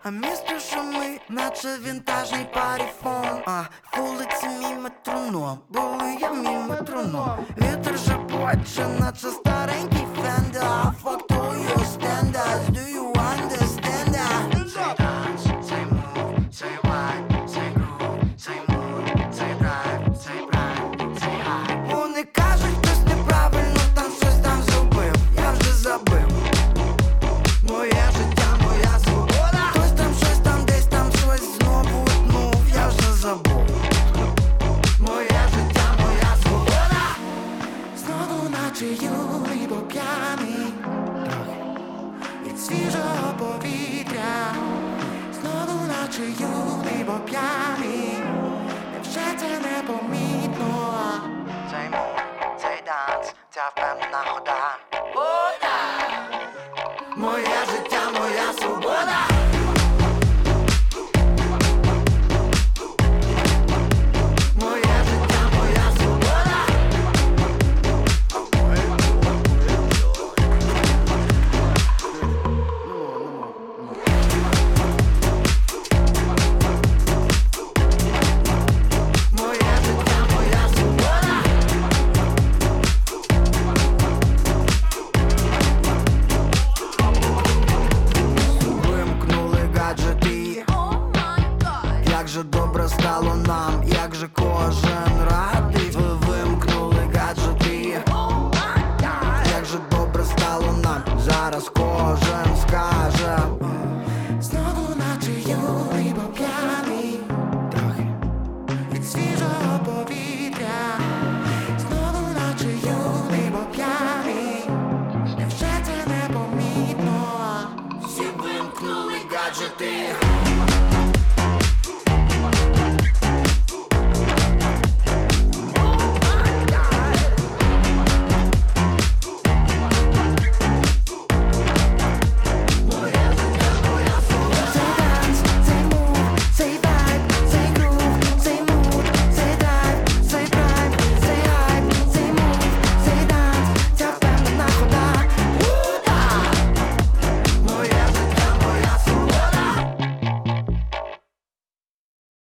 А місто шумить, наче вінтажний паріфон. Вулиці мій метроном, були я мій метроном. Вітер шепоче, наче старенький фендер. Fuck to your standards, do you understand that? Цей танц, цей мув, цей вайб, цей грув, цей муд, цей драйв, цей прайм, цей хайп. Вони кажуть, хтось неправильно там щось там зробив. Я вже забив. Моє життя, моя свобода. Хтось там щось там, десь там щось знову утнув. Я вже забув. Моє життя, моя свобода. Знову наче юний, бо п'яний від свіжого повітря. Знову наче юний, бо п'яний. Невже це непомітно? Цей мув, цей данс, ця впевнена хода. Моє життя, моя свобода. Моє життя, моя свобода. Моє життя, моя свобода. Вимкнули гаджети. Як же добре стало нам, як же кожен радий. Ви вимкнули гаджети. Як же добре стало нам, зараз кожен скаже. Знову наче юний, бо п'яний трохи від свіжого повітря. Знову наче юний, бо п'яний. Невже це непомітно? Всі вимкнули гаджети.